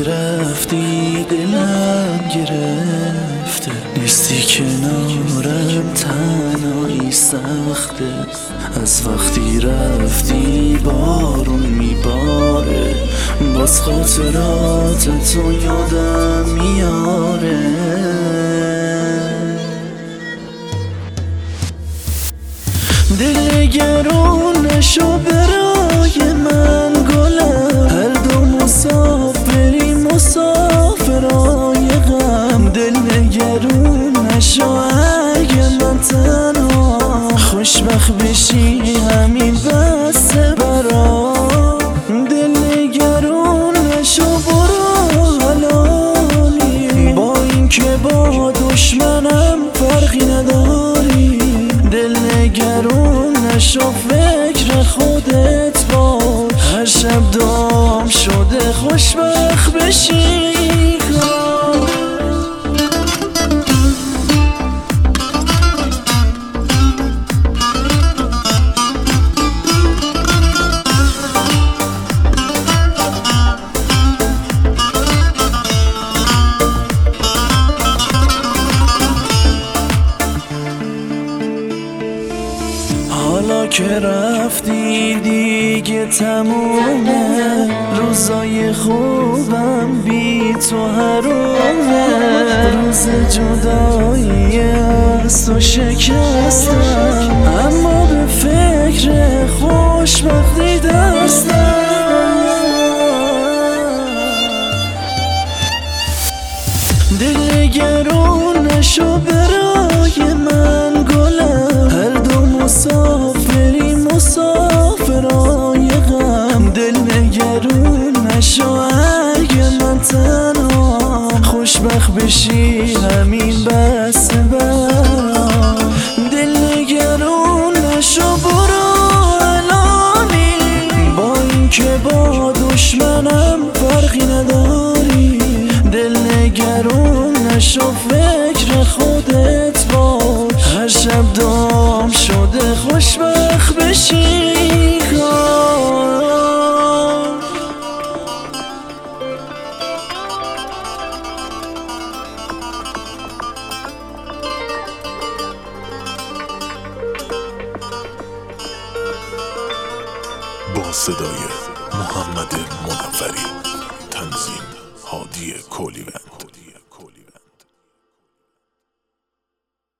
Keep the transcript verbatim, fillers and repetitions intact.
وقتی رفتی دلم گرفته، نیستی کنارم تنهایی سخته. از وقتی رفتی بارون میباره، باز خاطرات تو یادم میاره. دل نگران نشو برای من گلم، هر دو مسافری مسافرای غم. دل نگران نشو اگه من تنها، خوشبخت بشی همین بسه برام. دل نگران نشو برو حلالی، با این که با دشمنم فرقی نداری. دل نگران نشو فکر خودت باش، هر شب دام شده خوشبخت بشی. حالا که رفتی دیگه تمومه، روزای خوبم بی تو حرومه. روز جدایی از تو شکستم، اما به فکر خوشبختی دستم. دل نگران نشو برای من گلم، هر دو مسافری مسافرای غم. دل نگران نشو اگه من تنها، خوشبخت بشی همین بس برام. دل نگران نشو برو الانی، با این که با دشمنم فرقی نداری. دل نگران نشو فکر خودت باش، هر شب دام شده خوشبخت بشی. با صدای محمد منوری، تنظیم هادی کولیوند.